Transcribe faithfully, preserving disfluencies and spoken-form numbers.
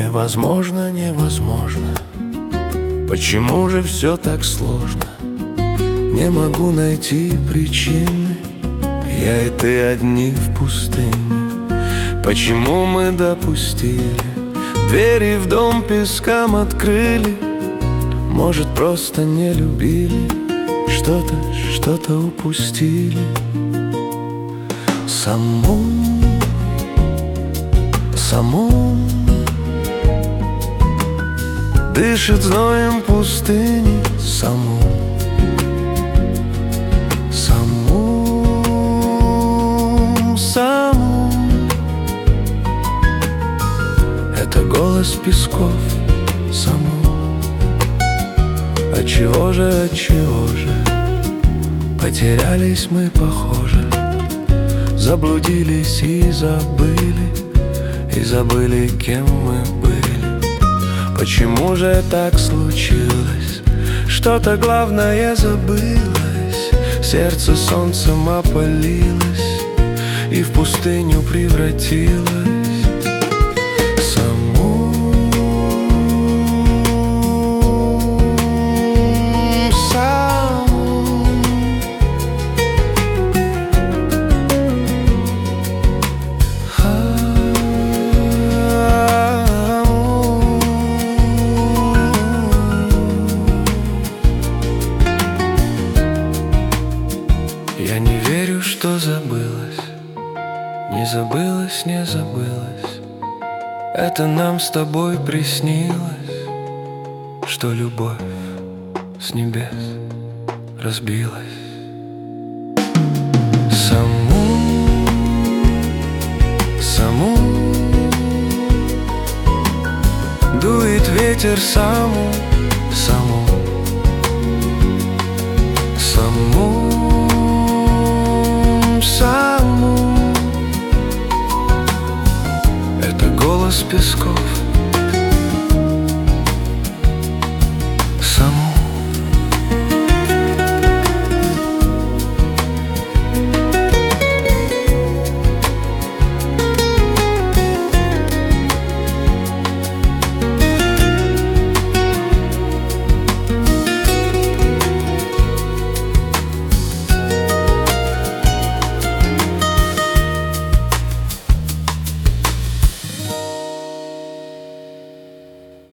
Невозможно, невозможно. Почему же все так сложно? Не могу найти причины. Я и ты одни в пустыне. Почему мы допустили? Двери в дом пескам открыли. Может, просто не любили. Что-то, что-то упустили. Саму, саму дышит зноем пустыни. Саму, саму, саму. Это голос песков. Саму. Отчего же, отчего же потерялись мы, похоже? Заблудились и забыли, и забыли, кем мы были. Почему же так случилось? Что-то главное забылось. Сердце солнцем опалилось и в пустыню превратилось. Я не верю, что забылось. Не забылось, не забылось. Это нам с тобой приснилось, что любовь с небес разбилась. Саму, саму дует ветер. Саму, саму, саму, саму. Это голос песков.